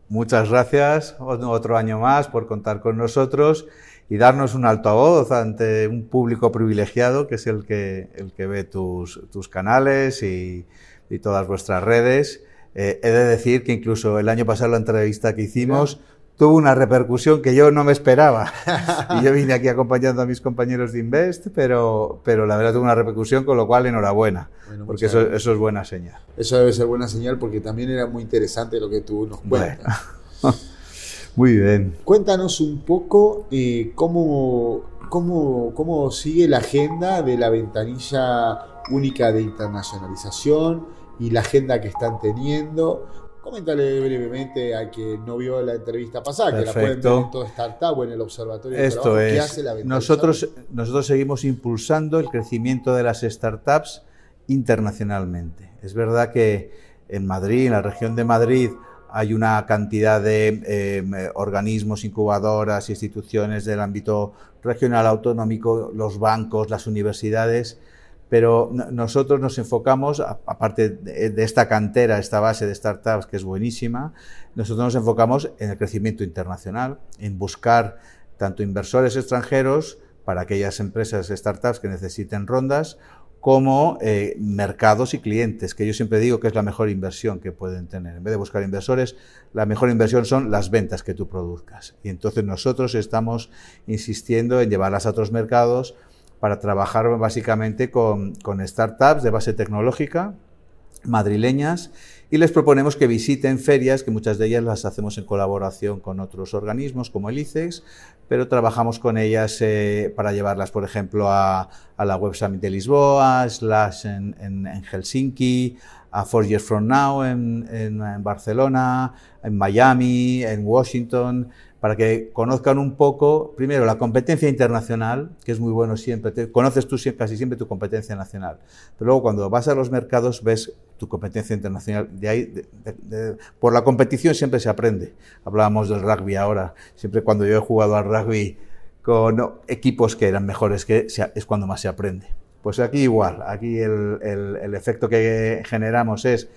muchas gracias otro año más por contar con nosotros y darnos un altavoz ante un público privilegiado que es el que, el que ve tus, tus canales y, y todas vuestras redes. Eh, he de decir que incluso el año pasado la entrevista que hicimos tuvo una repercusión que yo no me esperaba. Y yo vine aquí acompañando a mis compañeros de Invest, pero, pero la verdad tuvo una repercusión, con lo cual enhorabuena, bueno, porque eso, eso es buena señal. Eso debe ser buena señal porque también era muy interesante lo que tú nos cuentas. Bueno. Muy bien. Cuéntanos un poco eh, cómo, cómo, cómo sigue la agenda de la ventanilla única de internacionalización y la agenda que están teniendo. Coméntale brevemente a quien no vio la entrevista pasada, Perfecto. Que la pueden ver en todo Startup o en el Observatorio de Esto Trabajo. Es. ¿Qué hace la ventanilla? Nosotros, nosotros seguimos impulsando el crecimiento de las startups internacionalmente. Es verdad que en Madrid, en la región de Madrid, hay una cantidad de eh, organismos, incubadoras, instituciones del ámbito regional, autonómico, los bancos, las universidades, pero nosotros nos enfocamos, aparte de esta cantera, esta base de startups que es buenísima, nosotros nos enfocamos en el crecimiento internacional, en buscar tanto inversores extranjeros para aquellas empresas, startups que necesiten rondas, como eh, mercados y clientes, que yo siempre digo que es la mejor inversión que pueden tener. En vez de buscar inversores, la mejor inversión son las ventas que tú produzcas. Y entonces nosotros estamos insistiendo en llevarlas a otros mercados para trabajar básicamente con, con startups de base tecnológica, madrileñas, y les proponemos que visiten ferias, que muchas de ellas las hacemos en colaboración con otros organismos como el I C E X, pero trabajamos con ellas eh, para llevarlas, por ejemplo, a, a la Web Summit de Lisboa, Slash en, en, en Helsinki, a Four Years From Now en, en, en Barcelona, en Miami, en Washington, para que conozcan un poco, primero, la competencia internacional, que es muy bueno siempre, te, conoces tú casi siempre tu competencia nacional, pero luego cuando vas a los mercados ves tu competencia internacional, de ahí, de, de, de, por la competición siempre se aprende. Hablábamos del rugby ahora, siempre cuando yo he jugado al rugby con equipos que eran mejores que es cuando más se aprende. Pues aquí igual, aquí el, el, el efecto que generamos es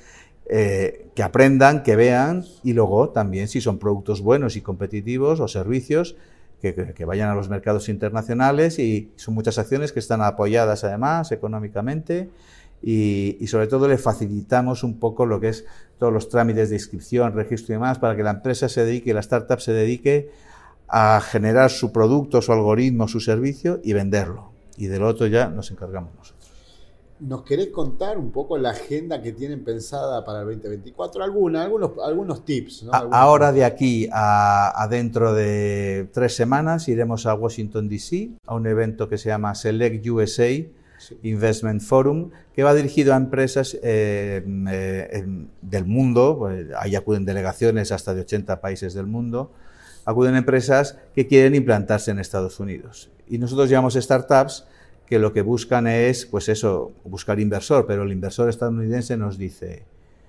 Eh, que aprendan, que vean y luego también si son productos buenos y competitivos o servicios que, que, que vayan a los mercados internacionales y son muchas acciones que están apoyadas además económicamente y, y sobre todo le facilitamos un poco lo que es todos los trámites de inscripción, registro y demás para que la empresa se dedique, la startup se dedique a generar su producto, su algoritmo, su servicio y venderlo y del otro ya nos encargamos nosotros. ¿Nos querés contar un poco la agenda que tienen pensada para el veinte veinticuatro? Alguna, algunos, algunos tips, ¿no? Algunos Ahora tips. De aquí a, a dentro de tres semanas iremos a Washington D C a un evento que se llama Select U S A sí. Investment Forum, que va dirigido a empresas eh, eh, del mundo, ahí acuden delegaciones hasta de ochenta países del mundo, acuden empresas que quieren implantarse en Estados Unidos. Y nosotros llevamos startups que lo que buscan es, pues eso, buscar inversor, pero el inversor estadounidense nos dice,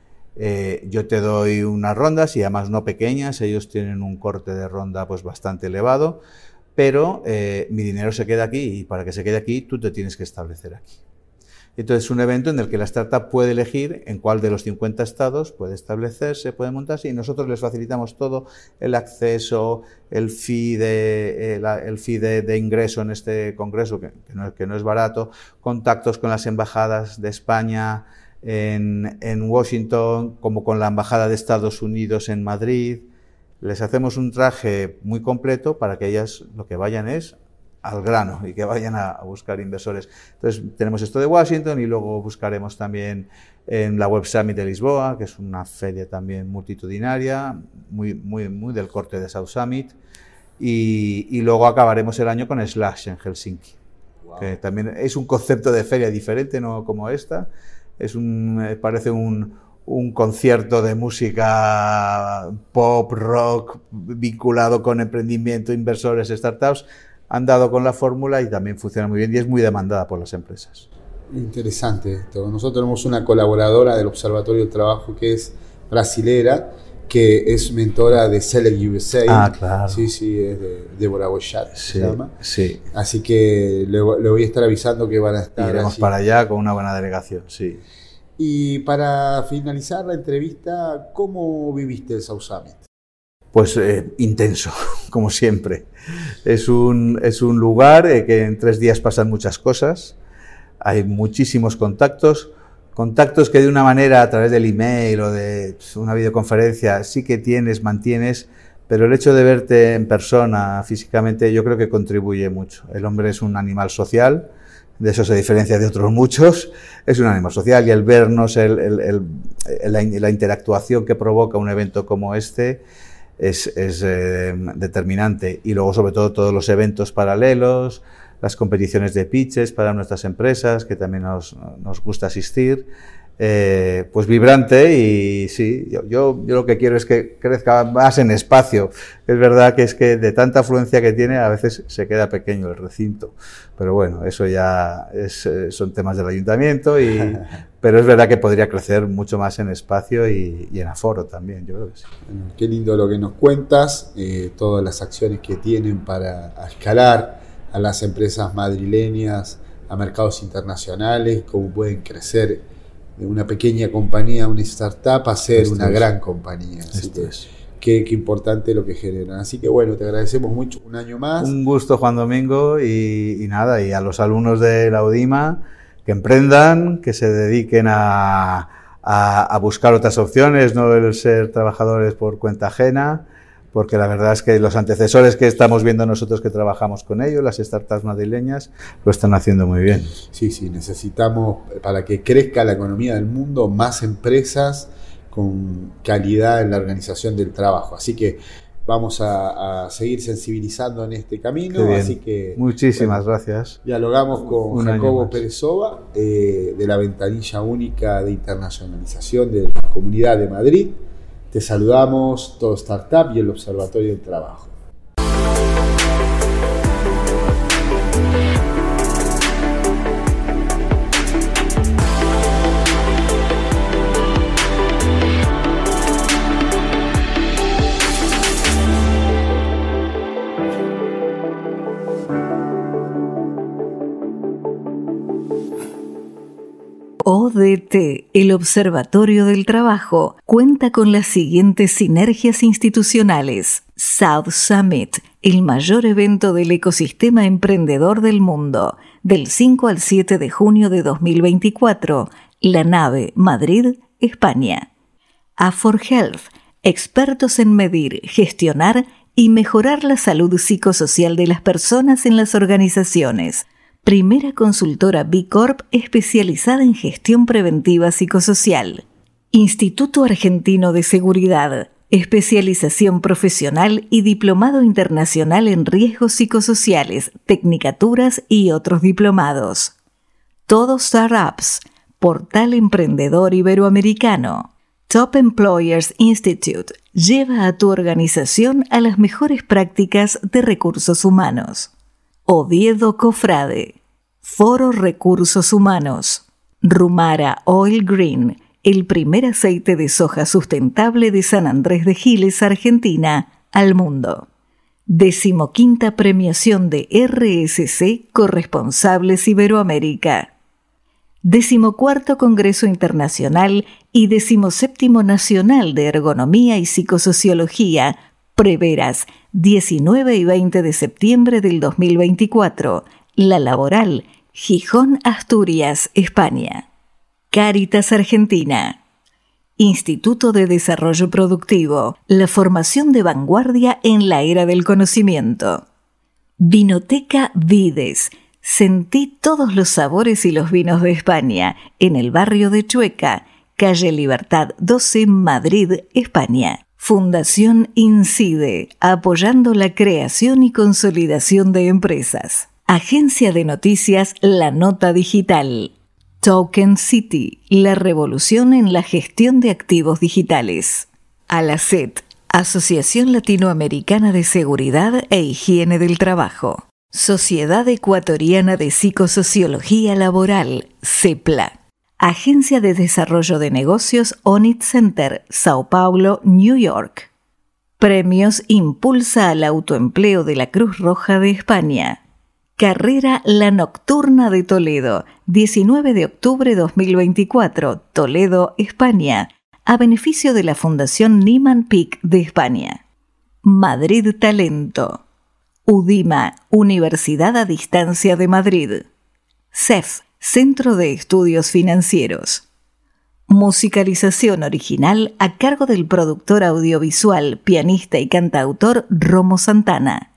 eh, yo te doy unas rondas y además no pequeñas, ellos tienen un corte de ronda pues bastante elevado, pero eh, mi dinero se queda aquí y para que se quede aquí tú te tienes que establecer aquí. Entonces es un evento en el que la startup puede elegir en cuál de los cincuenta estados puede establecerse, puede montarse y nosotros les facilitamos todo el acceso, el fee de, el, el fee de, de ingreso en este congreso, que, que, no, que no es barato, contactos con las embajadas de España en, en Washington, como con la embajada de Estados Unidos en Madrid. Les hacemos un traje muy completo para que ellas lo que vayan es al grano y que vayan a, a buscar inversores. Entonces tenemos esto de Washington y luego buscaremos también en la Web Summit de Lisboa, que es una feria también multitudinaria, muy, muy, muy del corte de South Summit, y, y luego acabaremos el año con Slash en Helsinki, wow. Que también es un concepto de feria diferente, no como esta, es un, parece un, un concierto de música pop, rock, vinculado con emprendimiento, inversores, startups. Han dado con la fórmula y también funciona muy bien y es muy demandada por las empresas. Interesante esto. Nosotros tenemos una colaboradora del Observatorio del Trabajo que es brasilera, que es mentora de Select U S A. Ah, claro. Sí, sí, es de Débora Boyat, sí, se llama. Sí. Así que le, le voy a estar avisando que van a estar. Iremos allí para allá con una buena delegación, sí. Y para finalizar la entrevista, ¿cómo viviste el South Summit? pues eh, intenso, como siempre. Es un, es un lugar eh, que en tres días pasan muchas cosas, hay muchísimos contactos, contactos que de una manera a través del email o de una videoconferencia sí que tienes, mantienes, pero el hecho de verte en persona, físicamente, yo creo que contribuye mucho. El hombre es un animal social, de eso se diferencia de otros muchos, es un animal social y el vernos, el, el, el, la, la interactuación que provoca un evento como este es, es eh, determinante. Y luego, sobre todo, todos los eventos paralelos, las competiciones de pitches para nuestras empresas, que también nos, nos gusta asistir, eh, pues vibrante. Y sí, yo, yo, yo lo que quiero es que crezca más en espacio. Es verdad que es que de tanta afluencia que tiene, a veces se queda pequeño el recinto, pero bueno, eso ya es, son temas del ayuntamiento, y, pero es verdad que podría crecer mucho más en espacio y, y en aforo también, yo creo que sí. Bueno, qué lindo lo que nos cuentas, eh, todas las acciones que tienen para escalar a las empresas madrileñas a mercados internacionales, cómo pueden crecer de una pequeña compañía, una startup, a ser Esto una es. gran compañía. Así que, qué, qué importante lo que generan. Así que bueno, te agradecemos mucho, un año más. Un gusto, Juan Domingo, y, y nada, y a los alumnos de la UDIMA que emprendan, que se dediquen a, a, a buscar otras opciones, no el ser trabajadores por cuenta ajena, porque la verdad es que los antecesores que estamos viendo nosotros que trabajamos con ellos, las startups madrileñas, lo están haciendo muy bien. Sí, sí, necesitamos, para que crezca la economía del mundo, más empresas con calidad en la organización del trabajo. Así que vamos a, a seguir sensibilizando en este camino. Así que muchísimas bueno, gracias. Dialogamos con Un Jacobo Pérez-Oba, eh, de la ventanilla única de internacionalización de la Comunidad de Madrid. Te saludamos, Todo Startup y el Observatorio del Trabajo. O D T, el Observatorio del Trabajo, cuenta con las siguientes sinergias institucionales. South Summit, el mayor evento del ecosistema emprendedor del mundo, del cinco al siete de junio de dos mil veinticuatro, La Nave, Madrid, España. A cuatro Health, expertos en medir, gestionar y mejorar la salud psicosocial de las personas en las organizaciones. Primera consultora B Corp especializada en gestión preventiva psicosocial. Instituto Argentino de Seguridad, especialización profesional y diplomado internacional en riesgos psicosociales, tecnicaturas y otros diplomados. Todo Startups, portal emprendedor iberoamericano. Top Employers Institute lleva a tu organización a las mejores prácticas de recursos humanos. Oviedo Cofrade, Foro Recursos Humanos. Rumara Oil Green, el primer aceite de soja sustentable de San Andrés de Giles, Argentina, al mundo. Decimoquinta premiación de R S C Corresponsables Iberoamérica. Decimocuarto Congreso Internacional y decimoséptimo Nacional de Ergonomía y Psicosociología, Preveras, diecinueve y veinte de septiembre del dos mil veinticuatro. La Laboral, Gijón, Asturias, España. Cáritas Argentina. Instituto de Desarrollo Productivo, la formación de vanguardia en la era del conocimiento. Vinoteca Vides. Sentí todos los sabores y los vinos de España, en el barrio de Chueca, calle Libertad doce, Madrid, España. Fundación Incide, apoyando la creación y consolidación de empresas. Agencia de noticias La Nota Digital. Token City, la revolución en la gestión de activos digitales. Alacet, Asociación Latinoamericana de Seguridad e Higiene del Trabajo. Sociedad Ecuatoriana de Psicosociología Laboral, CEPLA. Agencia de Desarrollo de Negocios Onit Center, Sao Paulo, New York. Premios Impulsa al Autoempleo de la Cruz Roja de España. Carrera La Nocturna de Toledo, diecinueve de octubre de dos mil veinticuatro, Toledo, España, a beneficio de la Fundación Nieman Pick de España. Madrid Talento. UDIMA, Universidad a Distancia de Madrid. C E F, Centro de Estudios Financieros. Musicalización original a cargo del productor audiovisual, pianista y cantautor Romo Santana.